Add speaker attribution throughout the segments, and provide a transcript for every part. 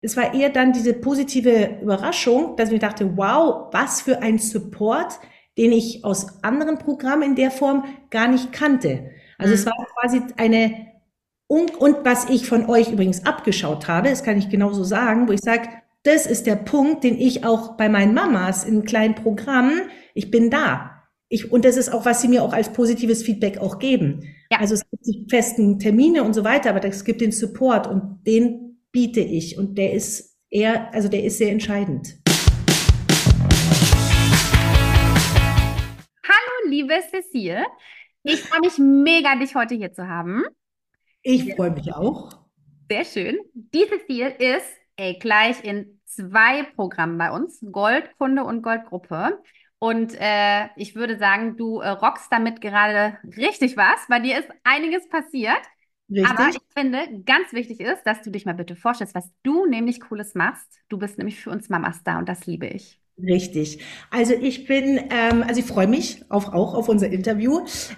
Speaker 1: es war eher dann diese positive Überraschung, dass ich mir dachte, wow, was für ein Support, den ich aus anderen Programmen in der Form gar nicht kannte. Also es
Speaker 2: Mhm.
Speaker 1: war quasi und was ich von euch übrigens abgeschaut habe, das kann ich genauso sagen, wo ich sage, das ist der Punkt, den ich auch bei meinen Mamas in kleinen Programmen, ich bin da. Und das ist auch, was sie mir auch als positives Feedback auch geben.
Speaker 2: Ja.
Speaker 1: Also es gibt die festen Termine und so weiter, aber es gibt den Support und den biete ich und der ist sehr entscheidend.
Speaker 2: Hallo, liebe Cecile. Ich freue mich mega, dich heute hier zu haben.
Speaker 1: Ich freue mich auch.
Speaker 2: Sehr schön. Die Cecile ist gleich in zwei Programmen bei uns, Goldkunde und Goldgruppe. Und ich würde sagen, du rockst damit gerade richtig was. Bei dir ist einiges passiert. Aber
Speaker 1: Richtig?
Speaker 2: ich finde, ganz wichtig ist, dass du dich mal bitte vorstellst, was du nämlich Cooles machst. Du bist nämlich für uns Mamas da und das liebe ich.
Speaker 1: Richtig. Also ich freue mich auch auf unser Interview.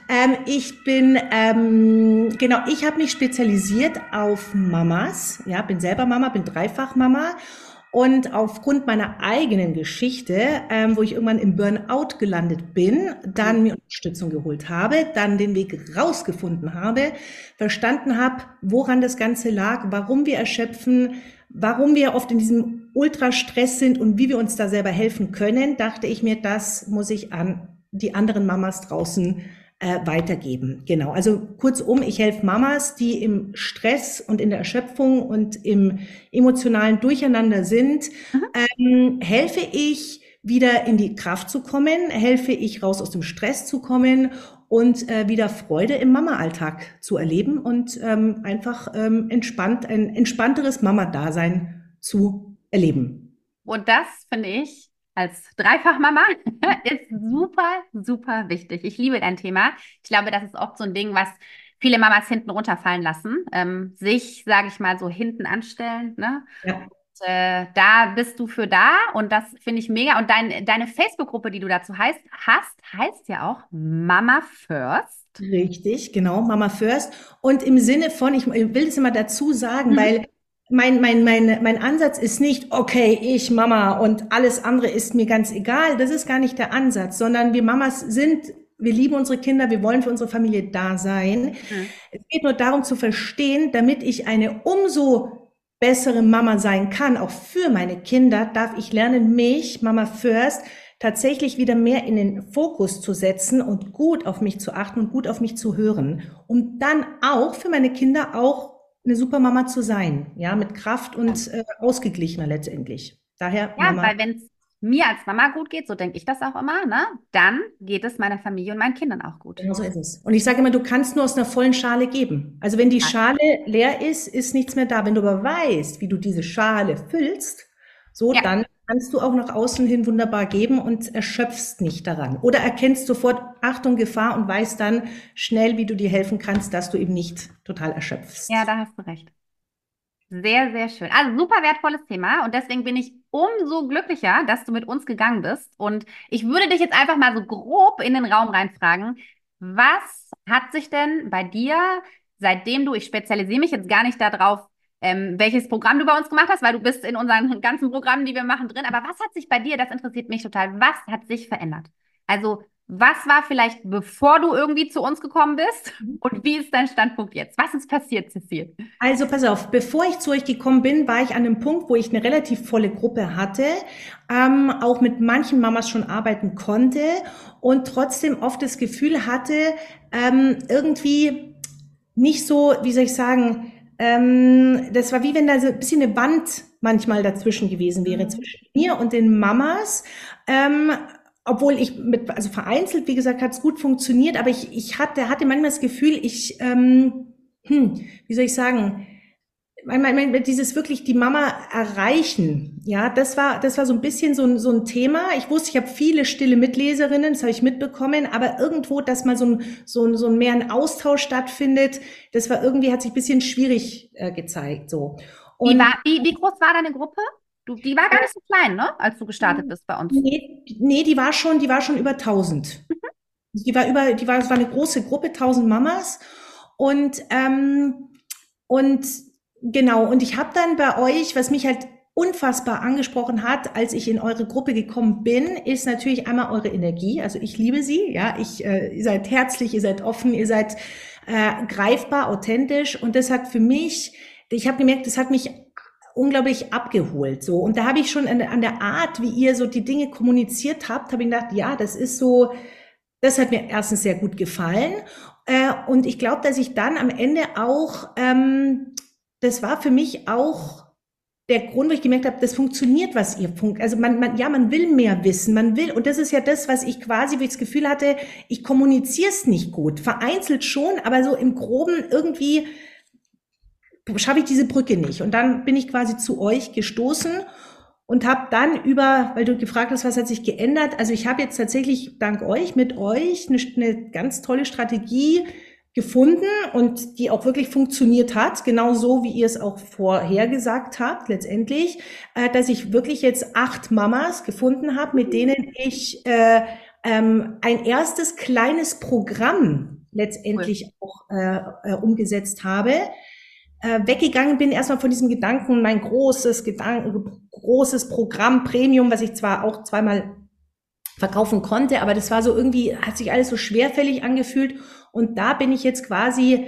Speaker 1: Genau, ich habe mich spezialisiert auf Mamas. Ja, bin selber Mama, bin dreifach Mama. Und aufgrund meiner eigenen Geschichte, wo ich irgendwann im Burnout gelandet bin,
Speaker 2: Mhm.
Speaker 1: dann mir Unterstützung geholt habe, dann den Weg rausgefunden habe, verstanden habe, woran das Ganze lag, warum wir erschöpfen, warum wir oft in diesem Ultrastress sind und wie wir uns da selber helfen können, dachte ich mir, das muss ich an die anderen Mamas draußen weitergeben. Genau. Also kurzum, ich helfe Mamas, die im Stress und in der Erschöpfung und im emotionalen Durcheinander sind,
Speaker 2: Mhm.
Speaker 1: helfe ich wieder in die Kraft zu kommen, helfe ich raus aus dem Stress zu kommen und wieder Freude im Mama-Alltag zu erleben und einfach ein entspannteres Mama-Dasein zu erleben.
Speaker 2: Und das finde ich als Dreifachmama ist super, super wichtig. Ich liebe dein Thema. Ich glaube, das ist oft so ein Ding, was viele Mamas hinten runterfallen lassen, sich, sage ich mal, so hinten anstellen, ne?
Speaker 1: Ja,
Speaker 2: Da bist du für da und das finde ich mega. Und deine Facebook-Gruppe, die du dazu heißt ja auch Mama First.
Speaker 1: richtig, genau, Mama First. Und im Sinne von, ich will es immer dazu sagen,
Speaker 2: Mhm.
Speaker 1: weil mein Ansatz ist nicht, okay, ich Mama und alles andere ist mir ganz egal. Das ist gar nicht der Ansatz, sondern wir lieben unsere Kinder, wir wollen für unsere Familie da sein.
Speaker 2: Mhm.
Speaker 1: Es geht nur darum zu verstehen, damit ich eine umso bessere Mama sein kann, auch für meine Kinder, darf ich lernen, mich, Mama First, tatsächlich wieder mehr in den Fokus zu setzen und gut auf mich zu achten und gut auf mich zu hören, um dann auch für meine Kinder auch eine super Mama zu sein, ja, mit Kraft und ausgeglichener letztendlich. Daher
Speaker 2: Ja,
Speaker 1: Mama.
Speaker 2: weil wenn es mir als Mama gut geht, so denke ich das auch immer, ne, dann geht es meiner Familie und meinen Kindern auch gut.
Speaker 1: Genau so ist es. Und ich sage immer, du kannst nur aus einer vollen Schale geben. Also wenn die Schale leer ist, ist nichts mehr da. Wenn du aber weißt, wie du diese Schale füllst, so,
Speaker 2: Ja.
Speaker 1: dann kannst du auch nach außen hin wunderbar geben und erschöpfst nicht daran. Oder erkennst sofort Achtung, Gefahr und weißt dann schnell, wie du dir helfen kannst, dass du eben nicht total
Speaker 2: Ja,
Speaker 1: erschöpfst.
Speaker 2: da hast du recht. Sehr, sehr schön. Also super wertvolles Thema und deswegen bin ich umso glücklicher, dass du mit uns gegangen bist. Und ich würde dich jetzt einfach mal so grob in den Raum reinfragen. Was hat sich denn bei dir, seitdem ich spezialisiere mich jetzt gar nicht darauf, welches Programm du bei uns gemacht hast, weil du bist in unseren ganzen Programmen, die wir machen, drin. Aber was hat sich bei dir, das interessiert mich total, was hat sich verändert? Also was war vielleicht, bevor du irgendwie zu uns gekommen bist? Und wie ist dein Standpunkt jetzt? Was ist passiert, Cecile?
Speaker 1: Also pass auf, bevor ich zu euch gekommen bin, war ich an einem Punkt, wo ich eine relativ volle Gruppe hatte, auch mit manchen Mamas schon arbeiten konnte und trotzdem oft das Gefühl hatte, irgendwie nicht so, wie soll ich sagen, das war wie wenn da so ein bisschen eine Wand manchmal dazwischen gewesen wäre,
Speaker 2: Mhm.
Speaker 1: zwischen mir und den Mamas. Ähm, obwohl also vereinzelt, wie gesagt, hat es gut funktioniert, aber ich hatte manchmal das Gefühl, wie soll ich sagen, dieses wirklich die Mama erreichen, ja, das war so ein bisschen so ein Thema. Ich wusste, ich habe viele stille Mitleserinnen, das habe ich mitbekommen, aber irgendwo, dass mal so ein mehr ein Austausch stattfindet, das war irgendwie, hat sich ein bisschen schwierig gezeigt, so. Und
Speaker 2: Wie groß war deine Gruppe? Die war gar nicht so klein, ne? Als du gestartet bist bei uns.
Speaker 1: nee, die war schon über 1000. Es war eine große Gruppe, 1000 Mamas. Und, ähm, und genau, und ich habe dann bei euch, was mich halt unfassbar angesprochen hat, als ich in eure Gruppe gekommen bin, ist natürlich einmal eure Energie. Also ich liebe sie, ja, ihr seid herzlich, ihr seid offen, ihr seid greifbar, authentisch, und das hat für mich, ich habe gemerkt, das hat mich unglaublich abgeholt, so. Und da habe ich schon an der Art, wie ihr so die Dinge kommuniziert habt, habe ich gedacht, ja, das ist so, das hat mir erstens sehr gut gefallen. Und ich glaube, dass ich dann am Ende auch, das war für mich auch der Grund, wo ich gemerkt habe, das funktioniert, was ihr also man will mehr wissen, man will, und das ist ja das, was ich quasi, wie ich das Gefühl hatte, ich kommuniziere es nicht gut, vereinzelt schon, aber so im Groben irgendwie schaffe ich diese Brücke nicht. Und dann bin ich quasi zu euch gestoßen und habe dann weil du gefragt hast, was hat sich geändert, also ich habe jetzt tatsächlich dank euch, mit euch eine ganz tolle Strategie gefunden und die auch wirklich funktioniert hat, genau so, wie ihr es auch vorhergesagt habt, letztendlich, dass ich wirklich jetzt 8 Mamas gefunden habe, mit denen ich ein erstes kleines Programm letztendlich auch umgesetzt habe. Weggegangen bin erstmal von diesem Gedanken, mein großes Programm, Premium, was ich zwar auch zweimal verkaufen konnte, aber das war so irgendwie, hat sich alles so schwerfällig angefühlt, und da bin ich jetzt quasi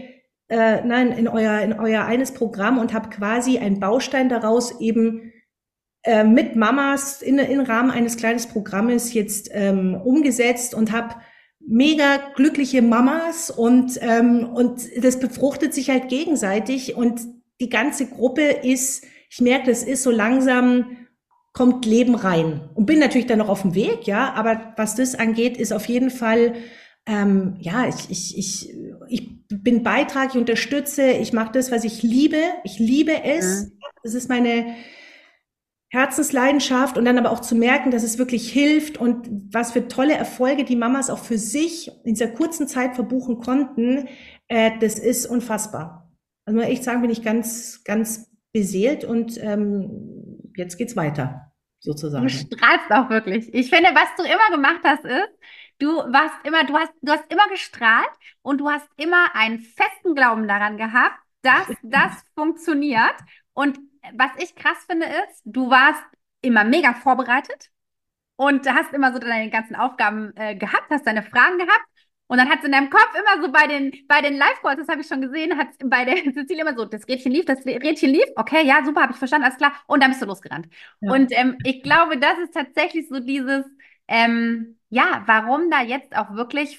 Speaker 1: in euer eines Programm und habe quasi einen Baustein daraus eben mit Mamas in Rahmen eines kleinen Programmes jetzt umgesetzt und habe mega glückliche Mamas, und das befruchtet sich halt gegenseitig, und die ganze Gruppe ist, ich merke, das ist so langsam, kommt Leben rein, und bin natürlich dann noch auf dem Weg, ja, aber was das angeht, ist auf jeden Fall, ja, ich bin Beitrag, ich unterstütze, ich mache das, was ich liebe es, das ist meine Herzensleidenschaft, und dann aber auch zu merken, dass es wirklich hilft und was für tolle Erfolge die Mamas auch für sich in dieser kurzen Zeit verbuchen konnten, das ist unfassbar. Also muss ich echt sagen, bin ich ganz, ganz beseelt, und jetzt geht's weiter, sozusagen.
Speaker 2: Du strahlst auch wirklich. Ich finde, was du immer gemacht hast, ist, du hast immer gestrahlt, und du hast immer einen festen Glauben daran gehabt, dass das funktioniert. Und was ich krass finde, ist, du warst immer mega vorbereitet und hast immer so deine ganzen Aufgaben gehabt, hast deine Fragen gehabt. Und dann hat es in deinem Kopf immer so bei den Live-Calls, das habe ich schon gesehen, hat bei der Cecilie immer so, das Rädchen lief, okay, ja, super, habe ich verstanden, alles klar. Und dann bist du losgerannt. Ja. Und ich glaube, das ist tatsächlich so dieses, ja, warum da jetzt auch wirklich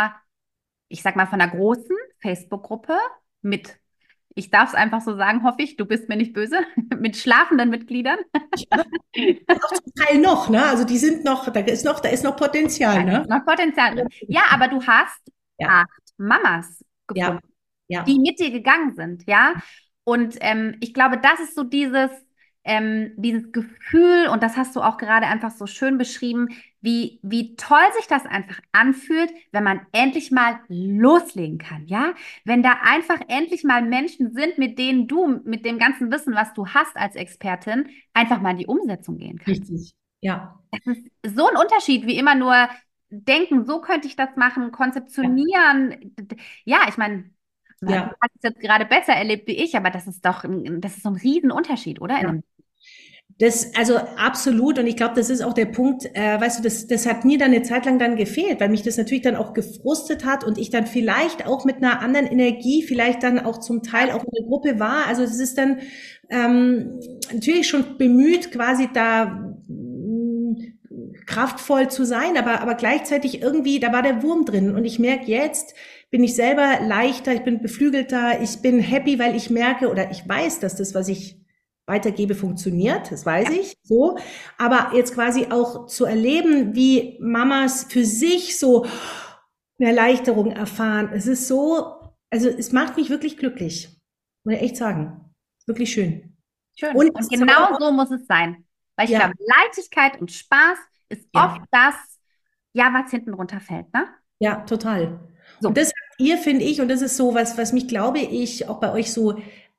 Speaker 2: ich sag mal, von einer großen Facebook-Gruppe mit, ich darf es einfach so sagen, hoffe ich, du bist mir nicht böse, mit schlafenden Mitgliedern.
Speaker 1: Ja. Auch zum Teil noch, ne? Also die sind noch, da ist noch Potenzial, ne?
Speaker 2: Da ist noch Potenzial drin. Ja, aber du hast 8 Mamas gefunden, die mit dir gegangen sind, ja. Und ich glaube, das ist so dieses Gefühl, und das hast du auch gerade einfach so schön beschrieben, wie toll sich das einfach anfühlt, wenn man endlich mal loslegen kann, ja? Wenn da einfach endlich mal Menschen sind, mit denen du mit dem ganzen Wissen, was du hast als Expertin, einfach mal in die Umsetzung gehen kannst.
Speaker 1: Richtig, ja.
Speaker 2: Das ist so ein Unterschied, wie immer nur denken, so könnte ich das machen, konzeptionieren. Ja, ich meine, du hast es jetzt gerade besser erlebt wie ich, aber das ist so ein Riesenunterschied, oder?
Speaker 1: Ja. Also absolut, und ich glaube, das ist auch der Punkt, weißt du, das hat mir dann eine Zeit lang dann gefehlt, weil mich das natürlich dann auch gefrustet hat und ich dann vielleicht auch mit einer anderen Energie, vielleicht dann auch zum Teil auch in der Gruppe war. Also es ist dann natürlich schon bemüht, quasi da kraftvoll zu sein, aber gleichzeitig irgendwie, da war der Wurm drin, und ich merke, jetzt bin ich selber leichter, ich bin beflügelter, ich bin happy, weil ich merke oder ich weiß, dass das, was ich weitergebe, funktioniert, das weiß ich, so. Aber jetzt quasi auch zu erleben, wie Mamas für sich so eine Erleichterung erfahren, es ist so, also es macht mich wirklich glücklich, muss ich echt sagen. Wirklich schön.
Speaker 2: Schön. Und genau so muss es sein. Weil ich glaube, Leichtigkeit und Spaß ist oft das, was hinten runterfällt, ne?
Speaker 1: Ja, total. So. Und das habt ihr, finde ich, und das ist so was mich, glaube ich, auch bei euch so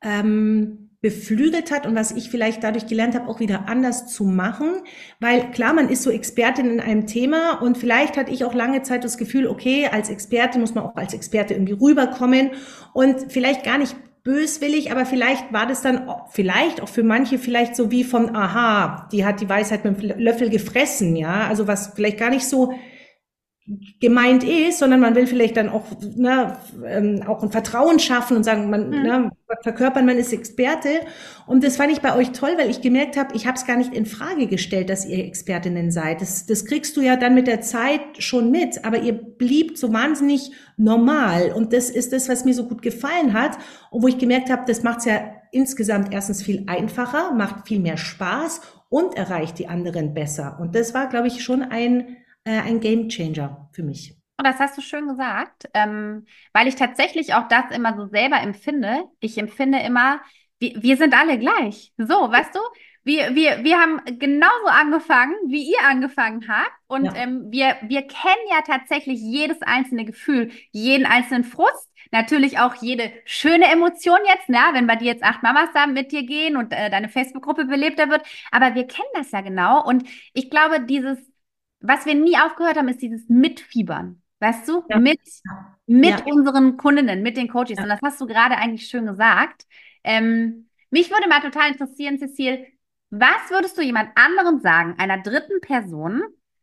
Speaker 1: beflügelt hat und was ich vielleicht dadurch gelernt habe, auch wieder anders zu machen, weil klar, man ist so Expertin in einem Thema, und vielleicht hatte ich auch lange Zeit das Gefühl, okay, als Experte muss man auch als Experte irgendwie rüberkommen und vielleicht gar nicht böswillig, aber vielleicht war das dann vielleicht auch für manche vielleicht so wie von, aha, die hat die Weisheit mit dem Löffel gefressen, ja, also was vielleicht gar nicht so gemeint ist, sondern man will vielleicht dann auch, ne, auch ein Vertrauen schaffen und sagen, ne, verkörpern, man ist Experte. Und das fand ich bei euch toll, weil ich gemerkt habe, ich habe es gar nicht in Frage gestellt, dass ihr Expertinnen seid. Das kriegst du ja dann mit der Zeit schon mit, aber ihr bliebt so wahnsinnig normal. Und das ist das, was mir so gut gefallen hat und wo ich gemerkt habe, das macht es ja insgesamt erstens viel einfacher, macht viel mehr Spaß und erreicht die anderen besser. Und das war, glaube ich, schon ein Game Changer für mich.
Speaker 2: Und das hast du schön gesagt, weil ich tatsächlich auch das immer so selber empfinde. Ich empfinde immer, wir sind alle gleich. So, weißt du? Wir haben genauso angefangen, wie ihr angefangen habt. Und
Speaker 1: Ja.
Speaker 2: wir kennen ja tatsächlich jedes einzelne Gefühl, jeden einzelnen Frust. Natürlich auch jede schöne Emotion jetzt, ne? Wenn bei dir jetzt 8 Mamas da mit dir gehen und deine Facebook-Gruppe belebter wird. Aber wir kennen das ja genau. Und ich glaube, was wir nie aufgehört haben, ist dieses Mitfiebern. Weißt du?
Speaker 1: Ja,
Speaker 2: Mit
Speaker 1: ja,
Speaker 2: unseren Kundinnen, mit den Coaches. Und
Speaker 1: ja.
Speaker 2: das hast du gerade eigentlich schön gesagt. Mich würde mal total interessieren, Cecile, was würdest du jemand anderem sagen, einer dritten Person,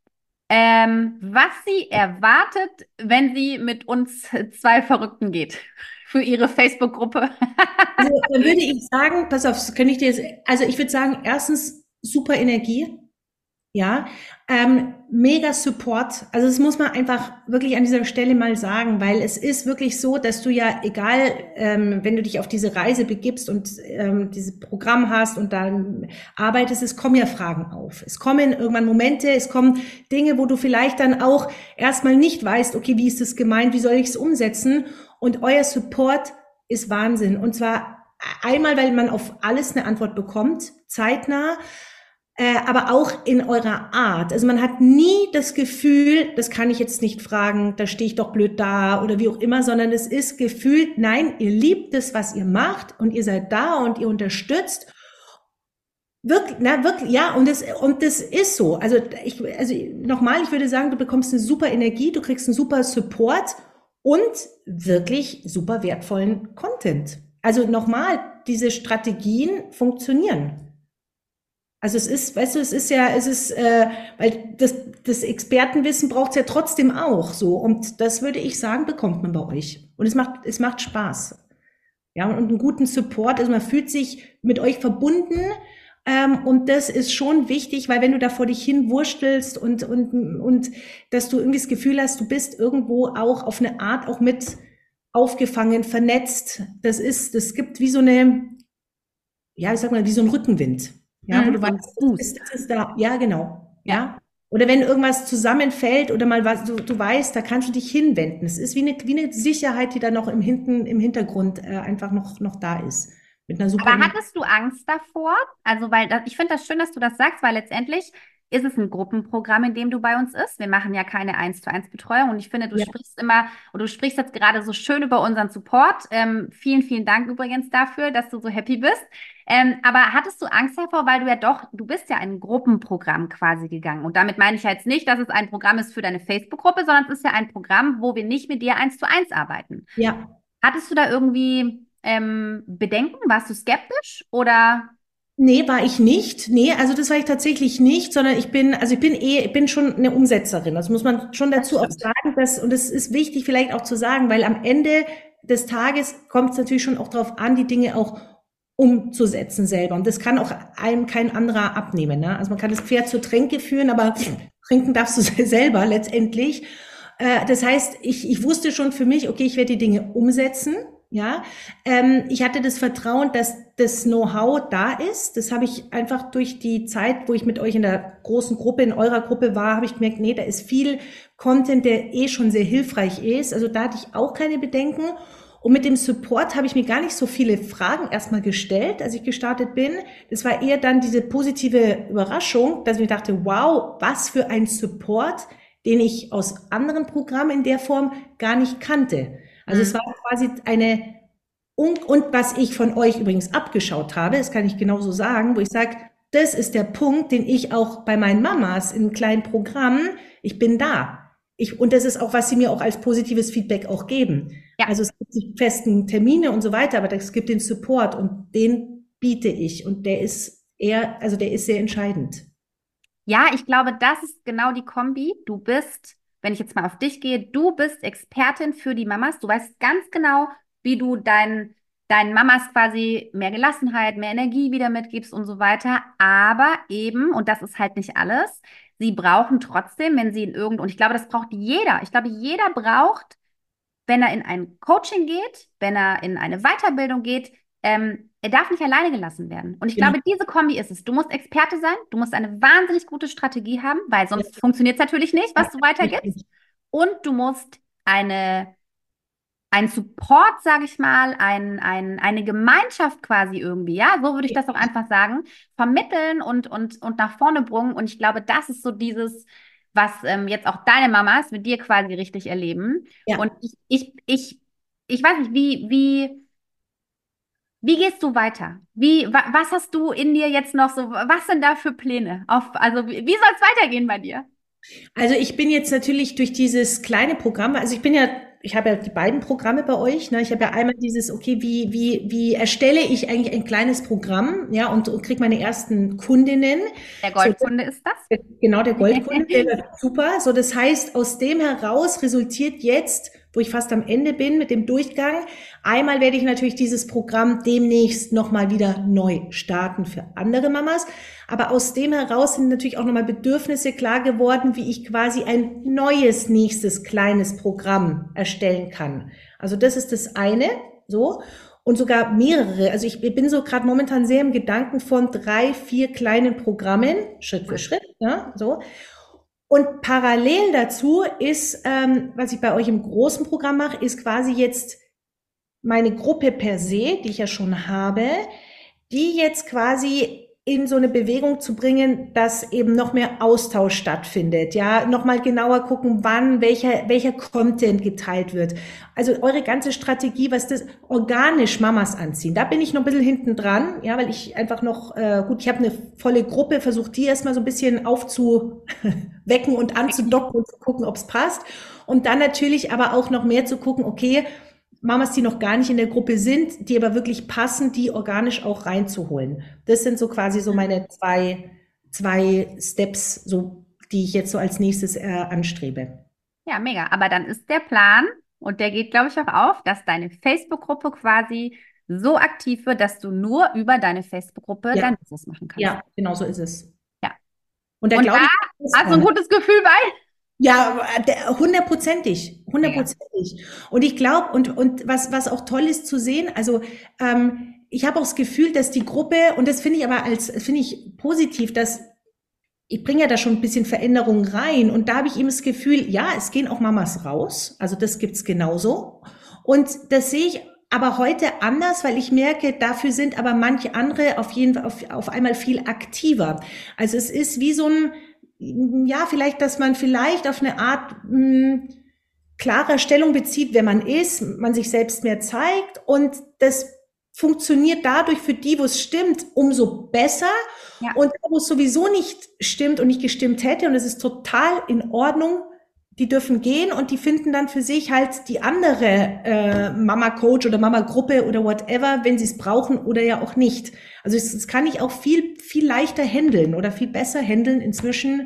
Speaker 2: was sie erwartet, wenn sie mit uns zwei Verrückten geht für ihre Facebook-Gruppe?
Speaker 1: Also dann würde ich sagen, pass auf, das kann ich dir jetzt, also ich würde sagen, erstens super Energie, ja, mega Support. Also das muss man einfach wirklich an dieser Stelle mal sagen, weil es ist wirklich so, dass du ja, egal, wenn du dich auf diese Reise begibst und dieses Programm hast und dann arbeitest, es kommen ja Fragen auf. Es kommen irgendwann Momente, es kommen Dinge, wo du vielleicht dann auch erstmal nicht weißt, okay, wie ist das gemeint, wie soll ich es umsetzen? Und euer Support ist Wahnsinn. Und zwar einmal, weil man auf alles eine Antwort bekommt, zeitnah, aber auch in eurer Art. Also man hat nie das Gefühl, das kann ich jetzt nicht fragen, da stehe ich doch blöd da oder wie auch immer, sondern es ist gefühlt, nein, ihr liebt es, was ihr macht und ihr seid da und ihr unterstützt. Wirklich, na, wirklich, ja, und das ist so. Also nochmal, ich würde sagen, du bekommst eine super Energie, du kriegst einen super Support und wirklich super wertvollen Content. Also nochmal, diese Strategien funktionieren. Also es ist, weißt du, weil das Expertenwissen braucht es ja trotzdem auch so. Und das würde ich sagen, bekommt man bei euch. Und es macht Spaß. Ja, und einen guten Support. Also man fühlt sich mit euch verbunden. Und das ist schon wichtig, weil wenn du da vor dich hin wurstelst und dass du irgendwie das Gefühl hast, du bist irgendwo auch auf eine Art auch mit aufgefangen, vernetzt. Das gibt wie so eine, ja, ich sag mal, wie so ein Rückenwind. Ja, wo du
Speaker 2: So ein
Speaker 1: weißt,
Speaker 2: Boost.
Speaker 1: das ist da. Ja, genau.
Speaker 2: Ja.
Speaker 1: Ja. Oder wenn irgendwas zusammenfällt oder mal was, du weißt, da kannst du dich hinwenden. Es ist wie eine Sicherheit, die da noch im Hintergrund einfach noch da ist. Mit einer super
Speaker 2: Aber
Speaker 1: Energie.
Speaker 2: hattest du Angst davor? Also, ich finde das schön, dass du das sagst, weil letztendlich ist es ein Gruppenprogramm, in dem du bei uns ist. Wir machen ja keine 1:1 Betreuung und ich finde, du
Speaker 1: Ja,
Speaker 2: sprichst immer und du sprichst jetzt gerade so schön über unseren Support. Vielen, vielen Dank übrigens dafür, dass du so happy bist. Aber hattest du Angst davor, weil du bist ja ein Gruppenprogramm quasi gegangen. Und damit meine ich jetzt nicht, dass es ein Programm ist für deine Facebook-Gruppe, sondern es ist ja ein Programm, wo wir nicht mit dir 1:1 arbeiten.
Speaker 1: ja.
Speaker 2: Hattest du da irgendwie Bedenken? Warst du skeptisch oder?
Speaker 1: Nee, war ich nicht. Nee, also das war ich tatsächlich nicht, sondern ich bin schon eine Umsetzerin. Das muss man schon
Speaker 2: Das
Speaker 1: dazu auch
Speaker 2: stimmt.
Speaker 1: sagen, und das ist wichtig vielleicht auch zu sagen, weil am Ende des Tages kommt es natürlich schon auch darauf an, die Dinge auch umzusetzen selber. Und das kann auch einem kein anderer abnehmen, ne? Also man kann das Pferd zur Tränke führen, aber trinken darfst du selber letztendlich. Das heißt, ich wusste schon für mich, okay, ich werde die Dinge umsetzen. Ja, ich hatte das Vertrauen, dass das Know-how da ist. Das habe ich einfach durch die Zeit, wo ich mit euch in der großen Gruppe, in eurer Gruppe war, habe ich gemerkt, nee, da ist viel Content, der schon sehr hilfreich ist. Also da hatte ich auch keine Bedenken. Und mit dem Support habe ich mir gar nicht so viele Fragen erstmal gestellt, als ich gestartet bin. Das war eher dann diese positive Überraschung, dass ich mir dachte, wow, was für ein Support, den ich aus anderen Programmen in der Form gar nicht kannte. Also es war quasi und was ich von euch übrigens abgeschaut habe, das kann ich genauso sagen, wo ich sage, das ist der Punkt, den ich auch bei meinen Mamas in kleinen Programmen, ich bin da. Und das ist auch, was sie mir auch als positives Feedback auch geben.
Speaker 2: Ja.
Speaker 1: Also es gibt die festen Termine und so weiter, aber es gibt den Support und den biete ich und der ist eher, also der ist sehr entscheidend.
Speaker 2: Ja, ich glaube, das ist genau die Kombi. Du bist, wenn ich jetzt mal auf dich gehe, du bist Expertin für die Mamas. Du weißt ganz genau, wie du deinen Mamas quasi mehr Gelassenheit, mehr Energie wieder mitgibst und so weiter. Aber eben, und das ist halt nicht alles, sie brauchen trotzdem, wenn sie in und ich glaube, das braucht jeder. Ich glaube, jeder braucht, wenn er in ein Coaching geht, wenn er in eine Weiterbildung geht, er darf nicht alleine gelassen werden. Und ich
Speaker 1: Genau.
Speaker 2: glaube, diese Kombi ist es. Du musst Experte sein, du musst eine wahnsinnig gute Strategie haben, weil
Speaker 1: Ja,
Speaker 2: sonst funktioniert es natürlich nicht,
Speaker 1: ja,
Speaker 2: was du weitergibst.
Speaker 1: richtig.
Speaker 2: Und du musst ein Support, sage ich mal, eine Gemeinschaft quasi irgendwie, ja, so würde ich das auch einfach sagen, vermitteln und nach vorne bringen. Und ich glaube, das ist so dieses, was jetzt auch deine Mamas mit dir quasi richtig erleben. Und
Speaker 1: Ja.
Speaker 2: ich weiß nicht, wie gehst du weiter? Was hast du in dir jetzt noch so, was sind da für Pläne? Also, wie soll es weitergehen bei dir?
Speaker 1: Also ich bin jetzt natürlich durch dieses kleine Programm, also ich habe ja die beiden Programme bei euch, ne? Ich habe ja einmal dieses, okay, wie erstelle ich eigentlich ein kleines Programm, ja, und kriege meine ersten Kundinnen.
Speaker 2: Der
Speaker 1: So,
Speaker 2: Goldkunde ist das?
Speaker 1: genau, der Goldkunde, der wird super. So, das heißt, aus dem heraus resultiert jetzt, wo ich fast am Ende bin mit dem Durchgang, einmal werde ich natürlich dieses Programm demnächst nochmal wieder neu starten für andere Mamas. Aber aus dem heraus sind natürlich auch nochmal Bedürfnisse klar geworden, wie ich quasi ein neues nächstes kleines Programm erstellen kann. Also das ist das eine, so. Und sogar mehrere. Also ich bin so gerade momentan sehr im Gedanken von 3, 4 kleinen Programmen, Schritt für
Speaker 2: Cool.
Speaker 1: Schritt, ja, so. Und parallel dazu ist, was ich bei euch im großen Programm mache, ist quasi jetzt meine Gruppe per se, die ich ja schon habe, die jetzt quasi in so eine Bewegung zu bringen, dass eben noch mehr Austausch stattfindet, ja, nochmal genauer gucken, wann welcher Content geteilt wird. Also eure ganze Strategie, was das organisch Mamas anziehen, da bin ich noch ein bisschen hinten dran, ja, weil ich einfach noch, gut, ich habe eine volle Gruppe, versucht die erstmal so ein bisschen aufzuwecken und anzudocken und zu gucken, ob es passt. Und dann natürlich aber auch noch mehr zu gucken, okay, Mamas, die noch gar nicht in der Gruppe sind, die aber wirklich passen, die organisch auch reinzuholen. Das sind so quasi so meine zwei Steps, so, die ich jetzt so als nächstes anstrebe.
Speaker 2: Ja, mega. Aber dann ist der Plan, und der geht, glaube ich, auch auf, dass deine Facebook-Gruppe quasi so aktiv wird, dass du nur über deine Facebook-Gruppe
Speaker 1: Ja,
Speaker 2: dein Business machen kannst.
Speaker 1: ja, genau so ist es.
Speaker 2: Ja.
Speaker 1: Und da
Speaker 2: Und da
Speaker 1: glaube ich fest
Speaker 2: hast du ein
Speaker 1: dran.
Speaker 2: gutes Gefühl bei?
Speaker 1: Ja, hundertprozentig,
Speaker 2: Mega.
Speaker 1: hundertprozentig. Und ich glaube, und was auch toll ist zu sehen, also ich habe auch das Gefühl, dass die Gruppe, und das finde ich aber finde ich positiv, dass ich bringe ja da schon ein bisschen Veränderung rein und da habe ich eben das Gefühl, ja, es gehen auch Mamas raus, also das gibt's genauso. Und das sehe ich aber heute anders, weil ich merke, dafür sind aber manche andere auf jeden Fall auf einmal viel aktiver. Also es ist wie so ein, ja, vielleicht, dass man vielleicht auf eine Art klarer Stellung bezieht, wer man ist, man sich selbst mehr zeigt und das funktioniert dadurch für die, wo es stimmt, umso besser.
Speaker 2: Ja.
Speaker 1: Und wo es sowieso nicht stimmt und nicht gestimmt hätte, und es ist total in Ordnung, die dürfen gehen und die finden dann für sich halt die andere Mama-Coach oder Mama-Gruppe oder whatever, wenn sie es brauchen oder ja auch nicht. Also das kann ich auch viel leichter handeln oder viel besser handeln inzwischen.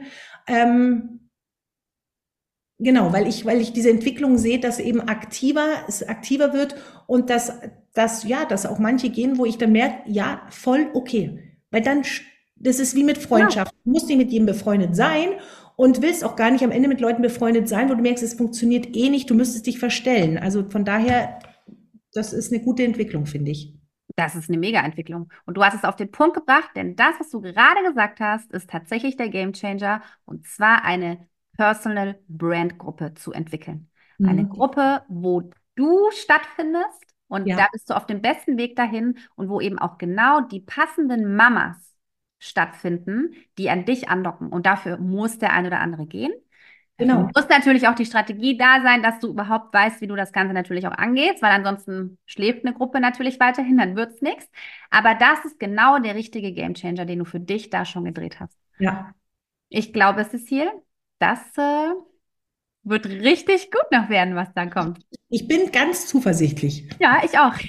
Speaker 1: Genau, weil ich diese Entwicklung sehe, dass eben es aktiver wird und dass auch manche gehen, wo ich dann merke, ja, voll okay. Weil dann, das ist wie mit
Speaker 2: Genau.
Speaker 1: Freundschaft. Du musst nicht mit jedem befreundet sein und willst auch gar nicht am Ende mit Leuten befreundet sein, wo du merkst, es funktioniert eh nicht, du müsstest dich verstellen. Also von daher, das ist eine gute Entwicklung, finde ich.
Speaker 2: Das ist eine Mega-Entwicklung. Und du hast es auf den Punkt gebracht, denn das, was du gerade gesagt hast, ist tatsächlich der Gamechanger, und zwar eine Personal Brand Gruppe zu entwickeln. Eine
Speaker 1: Mhm.
Speaker 2: Gruppe, wo du stattfindest, und da
Speaker 1: Ja,
Speaker 2: bist du auf dem besten Weg dahin, und wo eben auch genau die passenden Mamas stattfinden, die an dich andocken. Und dafür muss der ein oder andere gehen. Dafür
Speaker 1: genau.
Speaker 2: muss natürlich auch die Strategie da sein, dass du überhaupt weißt, wie du das Ganze natürlich auch angehst, weil ansonsten schläft eine Gruppe natürlich weiterhin, dann wird's nichts. Aber das ist genau der richtige Gamechanger, den du für dich da schon gedreht hast.
Speaker 1: Ja.
Speaker 2: Ich glaube, Cecile, das wird richtig gut noch werden, was da kommt.
Speaker 1: Ich bin ganz zuversichtlich.
Speaker 2: Ja, ich auch.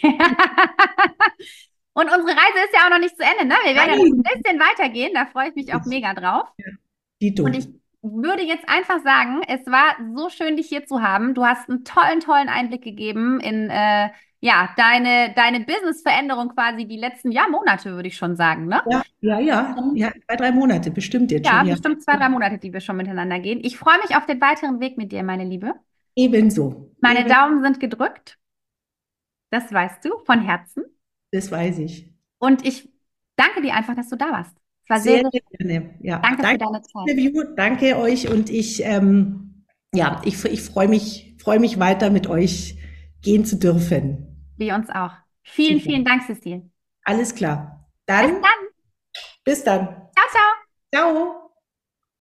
Speaker 2: Und unsere Reise ist ja auch noch nicht zu Ende, ne? Wir werden ja noch
Speaker 1: Nein.
Speaker 2: ein bisschen weitergehen. Da freue ich mich auch mega drauf. Und
Speaker 1: Dito.
Speaker 2: ich würde jetzt einfach sagen, es war so schön, dich hier zu haben. Du hast einen tollen Einblick gegeben in ja, deine Business-Veränderung quasi die letzten Jahr, Monate, würde ich schon sagen, ne?
Speaker 1: Ja, ja, ja.
Speaker 2: Und
Speaker 1: Ja, 2, 3 Monate bestimmt jetzt
Speaker 2: ja,
Speaker 1: schon, ja.
Speaker 2: bestimmt 2, 3 Monate, die wir schon miteinander gehen. Ich freue mich auf den weiteren Weg mit dir, meine Liebe.
Speaker 1: Ebenso.
Speaker 2: Meine Daumen sind gedrückt, das weißt du, von Herzen.
Speaker 1: Das weiß ich.
Speaker 2: Und ich danke dir einfach, dass du da warst. Es war sehr,
Speaker 1: Sehr,
Speaker 2: sehr
Speaker 1: sehr
Speaker 2: schön.
Speaker 1: gerne. Ja,
Speaker 2: Danke für
Speaker 1: danke
Speaker 2: deine
Speaker 1: fürs
Speaker 2: Zeit.
Speaker 1: Interview, danke euch und ja, ich freue mich weiter mit euch gehen zu dürfen.
Speaker 2: Wir uns auch.
Speaker 1: Super.
Speaker 2: Vielen Dank, Cecile.
Speaker 1: Alles klar.
Speaker 2: Bis
Speaker 1: Dann,
Speaker 2: dann.
Speaker 1: bis dann.
Speaker 2: Ciao, ciao.
Speaker 1: Ciao.